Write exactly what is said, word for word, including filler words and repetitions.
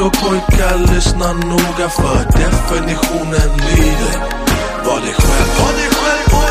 och pojkar, lyssna noga, för definitionen lyder: var dig själv, var dig själv.